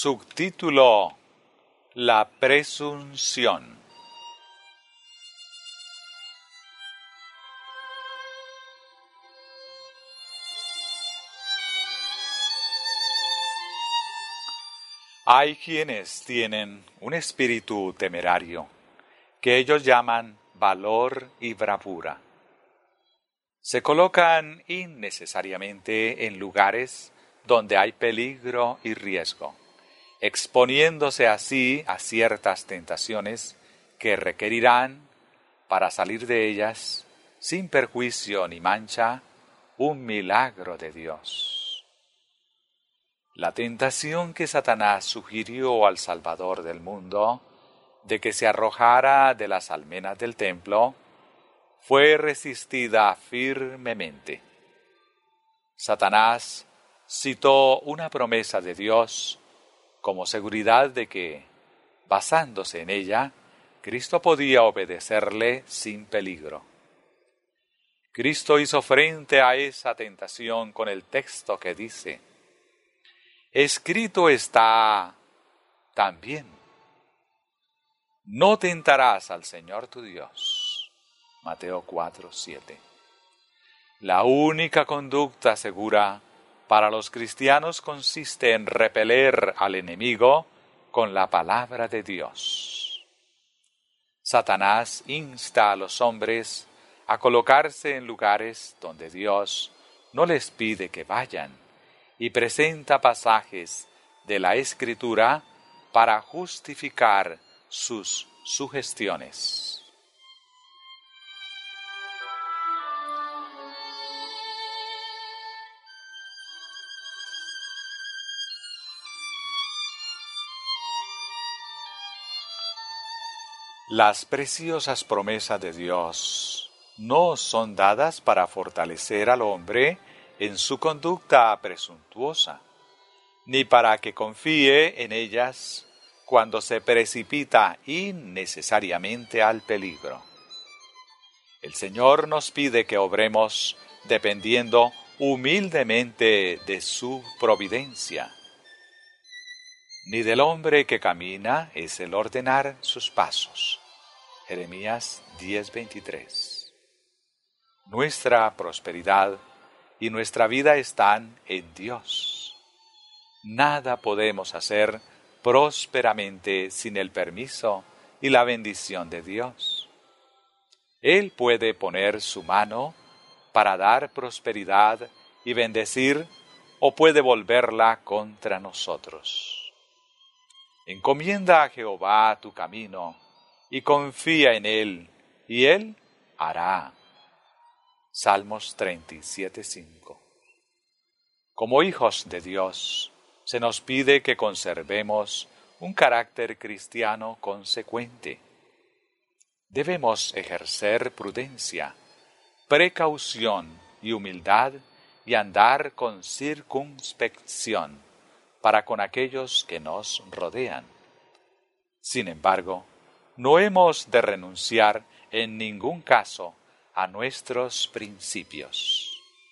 Subtítulo: La presunción. Hay quienes tienen un espíritu temerario, que ellos llaman valor y bravura. Se colocan innecesariamente en lugares donde hay peligro y riesgo, exponiéndose así a ciertas tentaciones que requerirán, para salir de ellas, sin perjuicio ni mancha, un milagro de Dios. La tentación que Satanás sugirió al Salvador del mundo, de que se arrojara de las almenas del templo, fue resistida firmemente. Satanás citó una promesa de Dios como seguridad de que, basándose en ella, Cristo podía obedecerle sin peligro. Cristo hizo frente a esa tentación con el texto que dice: escrito está también, no tentarás al Señor tu Dios. Mateo 4:7. La única conducta segura para los cristianos consiste en repeler al enemigo con la palabra de Dios. Satanás insta a los hombres a colocarse en lugares donde Dios no les pide que vayan y presenta pasajes de la Escritura para justificar sus sugestiones. Las preciosas promesas de Dios no son dadas para fortalecer al hombre en su conducta presuntuosa, ni para que confíe en ellas cuando se precipita innecesariamente al peligro. El Señor nos pide que obremos dependiendo humildemente de su providencia. Ni del hombre que camina es el ordenar sus pasos. Jeremías 10:23. Nuestra prosperidad y nuestra vida están en Dios. Nada podemos hacer prósperamente sin el permiso y la bendición de Dios. Él puede poner su mano para dar prosperidad y bendecir, o puede volverla contra nosotros. Encomienda a Jehová tu camino y confía en Él, y Él hará. Salmos 37:5. Como hijos de Dios, se nos pide que conservemos un carácter cristiano consecuente. Debemos ejercer prudencia, precaución y humildad y andar con circunspección para con aquellos que nos rodean. Sin embargo, no hemos de renunciar en ningún caso a nuestros principios.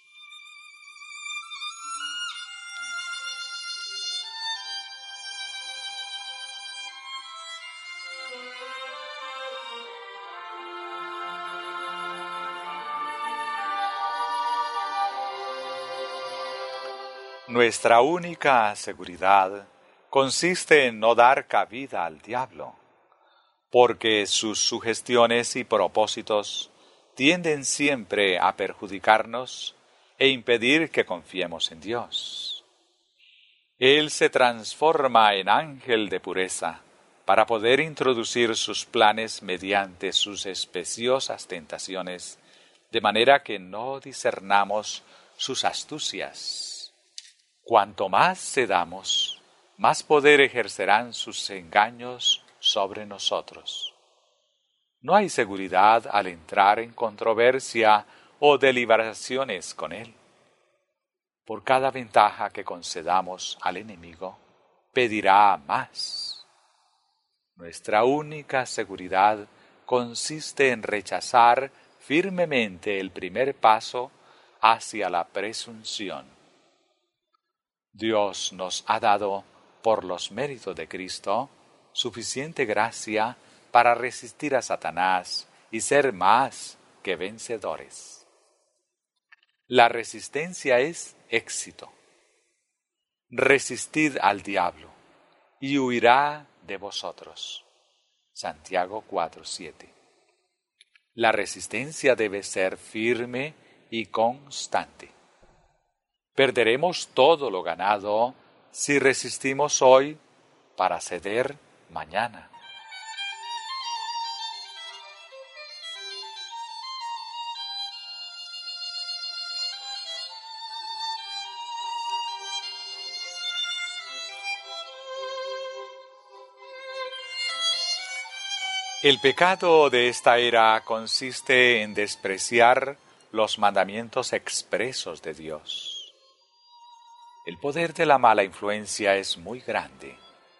Nuestra única seguridad consiste en no dar cabida al diablo, porque sus sugestiones y propósitos tienden siempre a perjudicarnos e impedir que confiemos en Dios. Él se transforma en ángel de pureza para poder introducir sus planes mediante sus especiosas tentaciones, de manera que no discernamos sus astucias. Cuanto más cedamos, más poder ejercerán sus engaños sobre nosotros. No hay seguridad al entrar en controversia o deliberaciones con Él. Por cada ventaja que concedamos al enemigo, pedirá más. Nuestra única seguridad consiste en rechazar firmemente el primer paso hacia la presunción. Dios nos ha dado por los méritos de Cristo, suficiente gracia para resistir a Satanás y ser más que vencedores. La resistencia es éxito. Resistid al diablo, y huirá de vosotros. Santiago 4:7. La resistencia debe ser firme y constante. Perderemos todo lo ganado si resistimos hoy para ceder mañana. El pecado de esta era consiste en despreciar los mandamientos expresos de Dios. El poder de la mala influencia es muy grande.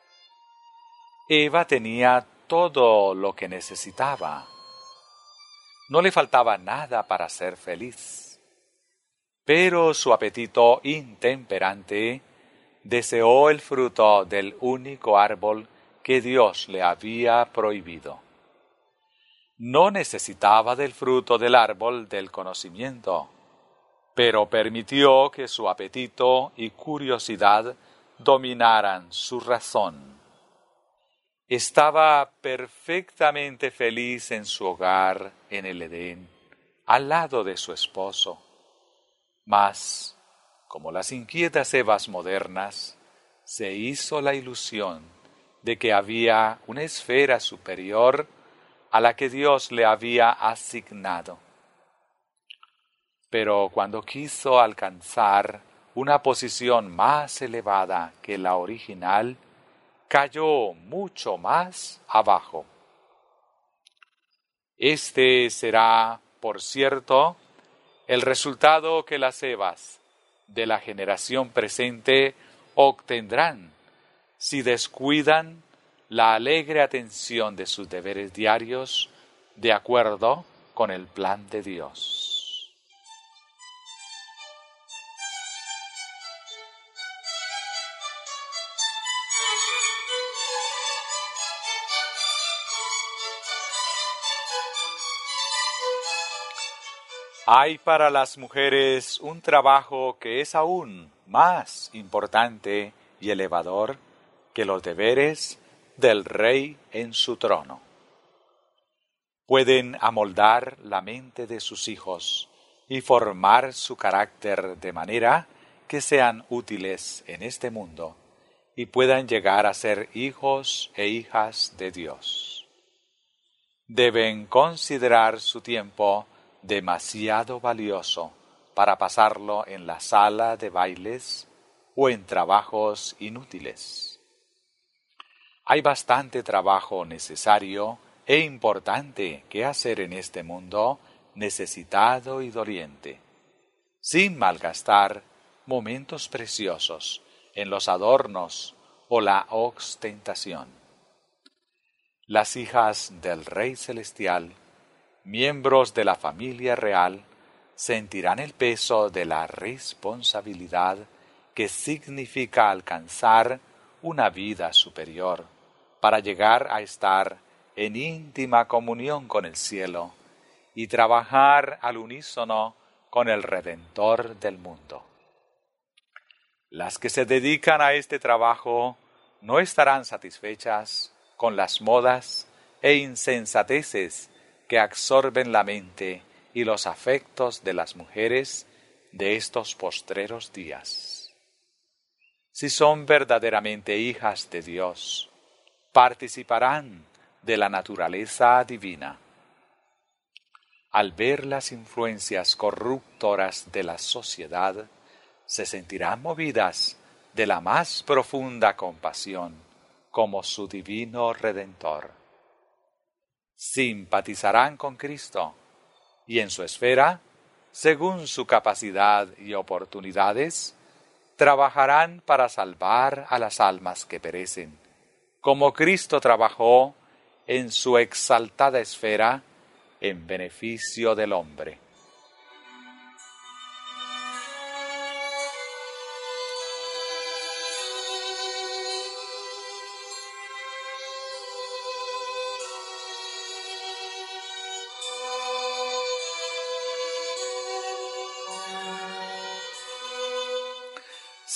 Eva tenía todo lo que necesitaba. No le faltaba nada para ser feliz. Pero su apetito intemperante deseó el fruto del único árbol que Dios le había prohibido. No necesitaba del fruto del árbol del conocimiento, pero permitió que su apetito y curiosidad dominaran su razón. Estaba perfectamente feliz en su hogar en el Edén, al lado de su esposo. Mas, como las inquietas Evas modernas, se hizo la ilusión de que había una esfera superior a la que Dios le había asignado. Pero cuando quiso alcanzar una posición más elevada que la original, cayó mucho más abajo. Este será, por cierto, el resultado que las Evas de la generación presente obtendrán si descuidan la alegre atención de sus deberes diarios de acuerdo con el plan de Dios. Hay para las mujeres un trabajo que es aún más importante y elevador que los deberes del rey en su trono. Pueden amoldar la mente de sus hijos y formar su carácter de manera que sean útiles en este mundo y puedan llegar a ser hijos e hijas de Dios. Deben considerar su tiempo demasiado valioso para pasarlo en la sala de bailes o en trabajos inútiles. Hay bastante trabajo necesario e importante que hacer en este mundo necesitado y doliente, sin malgastar momentos preciosos en los adornos o la ostentación. Las hijas del Rey Celestial, miembros de la familia real, sentirán el peso de la responsabilidad que significa alcanzar una vida superior para llegar a estar en íntima comunión con el cielo y trabajar al unísono con el Redentor del mundo. Las que se dedican a este trabajo no estarán satisfechas con las modas e insensateces que absorben la mente y los afectos de las mujeres de estos postreros días. Si son verdaderamente hijas de Dios, participarán de la naturaleza divina. Al ver las influencias corruptoras de la sociedad, se sentirán movidas de la más profunda compasión como su divino Redentor. Simpatizarán con Cristo y en su esfera, según su capacidad y oportunidades, trabajarán para salvar a las almas que perecen, como Cristo trabajó en su exaltada esfera en beneficio del hombre.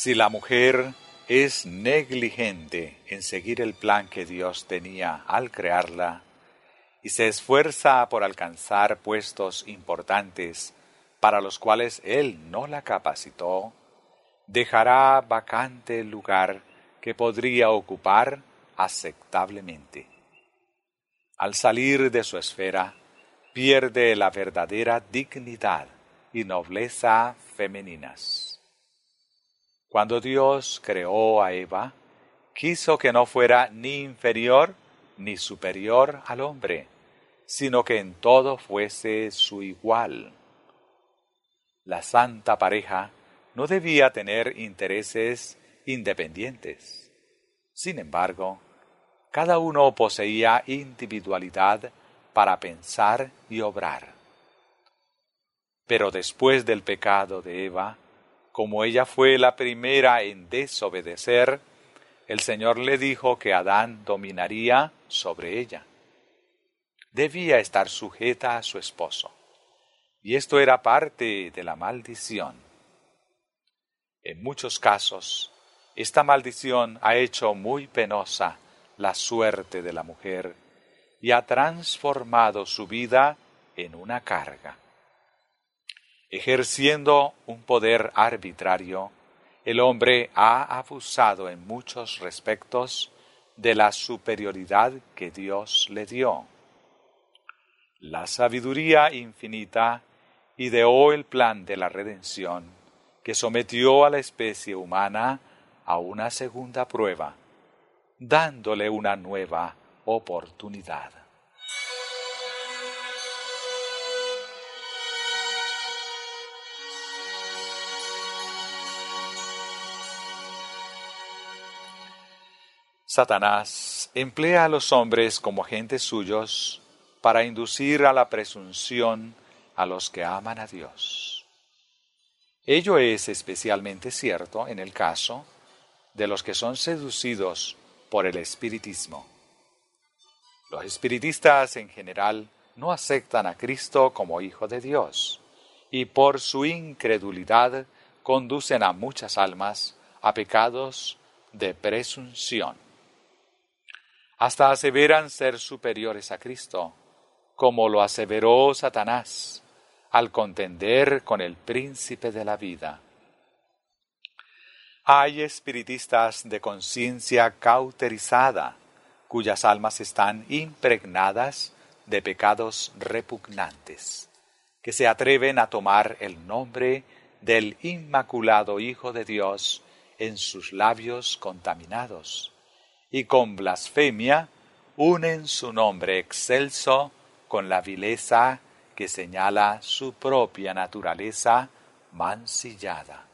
Si la mujer es negligente en seguir el plan que Dios tenía al crearla y se esfuerza por alcanzar puestos importantes para los cuales Él no la capacitó, dejará vacante el lugar que podría ocupar aceptablemente. Al salir de su esfera, pierde la verdadera dignidad y nobleza femeninas. Cuando Dios creó a Eva, quiso que no fuera ni inferior ni superior al hombre, sino que en todo fuese su igual. La santa pareja no debía tener intereses independientes. Sin embargo, cada uno poseía individualidad para pensar y obrar. Pero después del pecado de Eva, como ella fue la primera en desobedecer, el Señor le dijo que Adán dominaría sobre ella. Debía estar sujeta a su esposo, y esto era parte de la maldición. En muchos casos, esta maldición ha hecho muy penosa la suerte de la mujer y ha transformado su vida en una carga. Ejerciendo un poder arbitrario, el hombre ha abusado en muchos respectos de la superioridad que Dios le dio. La sabiduría infinita ideó el plan de la redención que sometió a la especie humana a una segunda prueba, dándole una nueva oportunidad. Satanás emplea a los hombres como agentes suyos para inducir a la presunción a los que aman a Dios. Ello es especialmente cierto en el caso de los que son seducidos por el espiritismo. Los espiritistas en general no aceptan a Cristo como Hijo de Dios y por su incredulidad conducen a muchas almas a pecados de presunción. Hasta aseveran ser superiores a Cristo, como lo aseveró Satanás al contender con el príncipe de la vida. Hay espiritistas de conciencia cauterizada, cuyas almas están impregnadas de pecados repugnantes, que se atreven a tomar el nombre del Inmaculado Hijo de Dios en sus labios contaminados, y con blasfemia unen su nombre excelso con la vileza que señala su propia naturaleza mancillada.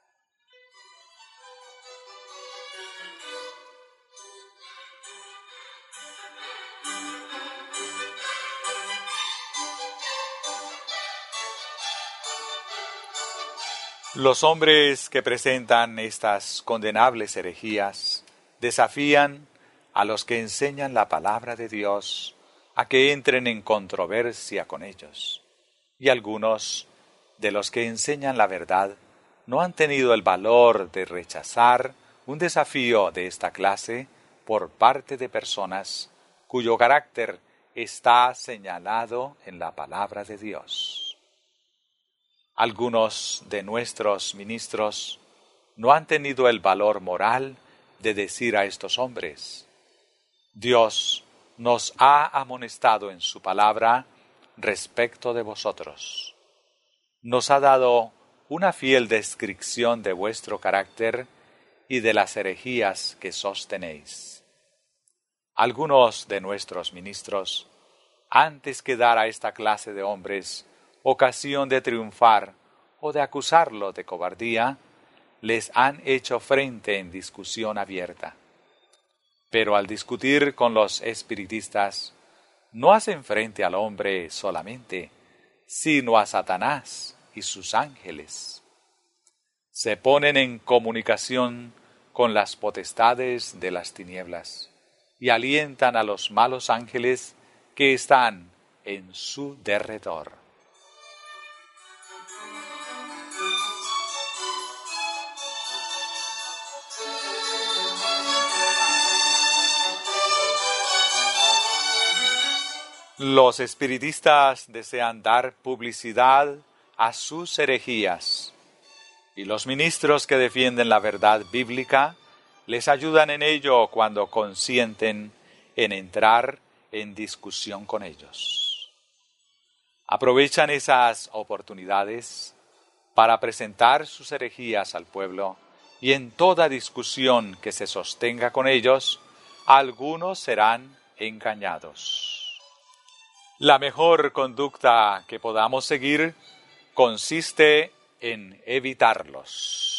Los hombres que presentan estas condenables herejías desafían a los que enseñan la palabra de Dios a que entren en controversia con ellos. Y algunos de los que enseñan la verdad no han tenido el valor de rechazar un desafío de esta clase por parte de personas cuyo carácter está señalado en la palabra de Dios. Algunos de nuestros ministros no han tenido el valor moral de decir a estos hombres: Dios nos ha amonestado en su palabra respecto de vosotros. Nos ha dado una fiel descripción de vuestro carácter y de las herejías que sostenéis. Algunos de nuestros ministros, antes que dar a esta clase de hombres ocasión de triunfar o de acusarlo de cobardía, les han hecho frente en discusión abierta. Pero al discutir con los espiritistas, no hacen frente al hombre solamente, sino a Satanás y sus ángeles. Se ponen en comunicación con las potestades de las tinieblas y alientan a los malos ángeles que están en su derredor. Los espiritistas desean dar publicidad a sus herejías, y los ministros que defienden la verdad bíblica les ayudan en ello cuando consienten en entrar en discusión con ellos. Aprovechan esas oportunidades para presentar sus herejías al pueblo, y en toda discusión que se sostenga con ellos, algunos serán engañados. La mejor conducta que podamos seguir consiste en evitarlos.